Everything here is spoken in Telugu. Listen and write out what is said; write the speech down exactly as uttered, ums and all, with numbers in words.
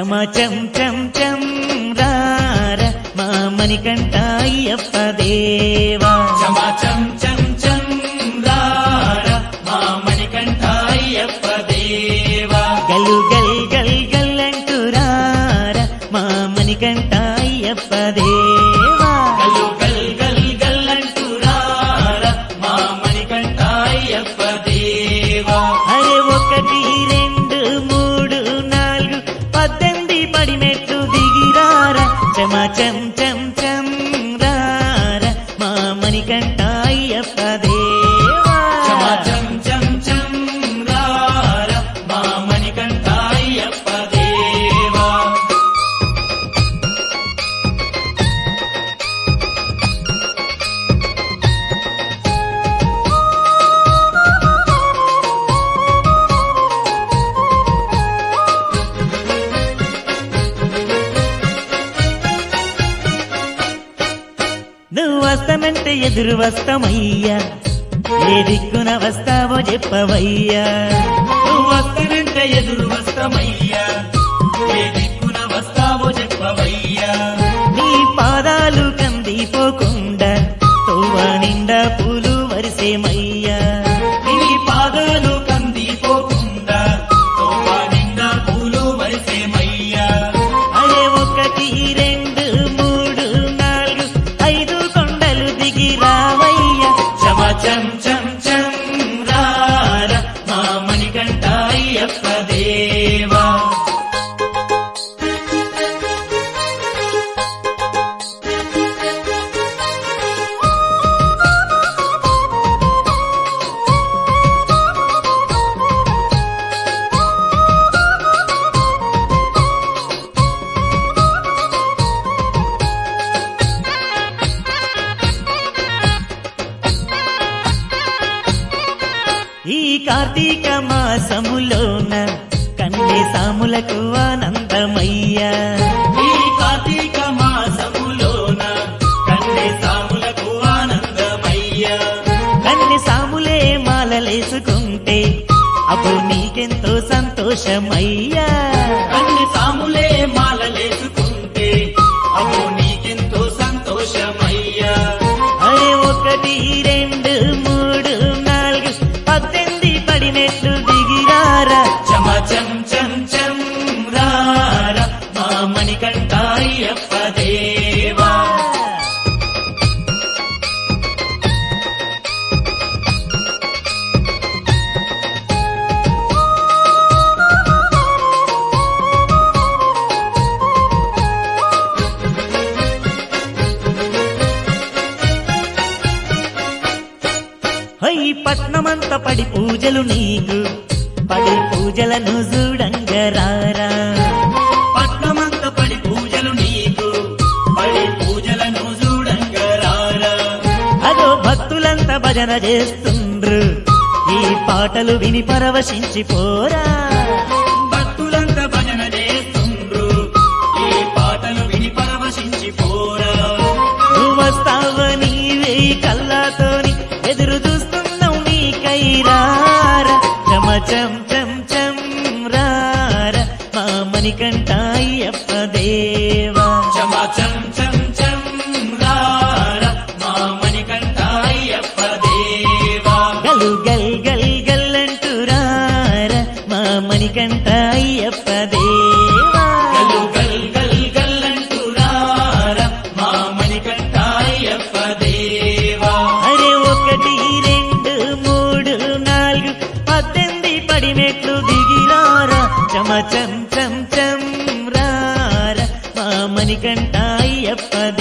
చమ చం చం చం రార మా మణికంఠ అయ్యప్ప దేవా చమ చం చం చం రార మా మణికంఠ అయ్యప్ప దేవా గలు గల్ గల్ గల్ అంటూ రార మా మణికంఠ అయ్యప్ప దేవా గలు గల్ గల్ గల్ అంటూ రార మా మణికంఠ అయ్యప్ప దేవా అరే ఒకటి రెండు మూడు నాలుగు పద్దెనిమిది పడినట్లు దిగిరారా చమ చం చం చం రార మా మణికంఠ అయ్యప్ప దేవా చమ చం చం చం రార మా మణికంఠ అయ్యప్ప దేవా నువ్వు వస్తానంటే ఎదురు వస్తామయ్యా ఏ దిక్కున వస్తావో చెప్పవయ్యా నువ్వు వస్తానంటే ఎదురు వస్తామయ్యా ఏ దిక్కున వస్తావో చెప్పవయ్యా నీ పాదాలు కందిపోకుండా తోవ నిండా పూలు వరిసేమయ్యా నీ పాదాలు కందిపోకుండా తోవ నిండా పూలు వరిసేమయ్యా అరే ఒకటి రెండు మూడు నాలుగు ఐదు కొండలు దిగి రావయ్యా చమ చం చం చం రార మా మణికంఠ అయ్యప్ప దేవా ఈ కార్తీక మాసములోన కన్నే సాములకు ఆనందమయ్యా ఈ కార్తీక మాసములోన కన్నే సాములకు ఆనందమయ్యా కన్నె సాములే మాలలేసుకుంటే అప్పుడు నీకెంతో సంతోషమయ్యా కన్నే సాములే మాలలేసుకుంటే అప్పుడు నీకెంతో సంతోషమయ్యా అరే ఒకటి రెండు మూడు నాలుగు పద్దెనిమిది పడినట్లు దిగిరారా చమ చం చం చం రార మా మణికంఠ అయ్యప్ప దేవా హై పట్నమంత పడి పూజలు నీకు పడి పూజలను చూడంగరారా పట్నమంత పడి పూజలు నీకు పడి పూజలను చూడంగరారా అదో భక్తులంతా భజన చేస్తుండ్రు ఈ పాటలు విని పరవశించిపోరా భక్తులంతా భజన చేస్తుండ్రు ఈ పాటలు విని పరవశించిపోరా నువ్వు వస్తావని వేయి కళ్ళతోని ఎదురు చూస్తున్నావు నీ కైరారా చమ చం చం చం రార మా మణికంఠ అయ్యప్ప దేవా చమ చం చం చం రార మా మణికంఠ అయ్యప్ప దేవా గలు గల్ గల్ గల్ అంటూ రార మా మణికంఠ అయ్యప్ప దేవా గలు గల్ గల్ గల్ అంటూ రార మా మణికంఠ అయ్యప్ప దేవా అరే ఒకటి రెండు మూడు నాలుగు పద్దెనిమిది పడినట్లు దిగిరారా చమ చం చం చం రార మా మణికంఠ అయ్యప్ప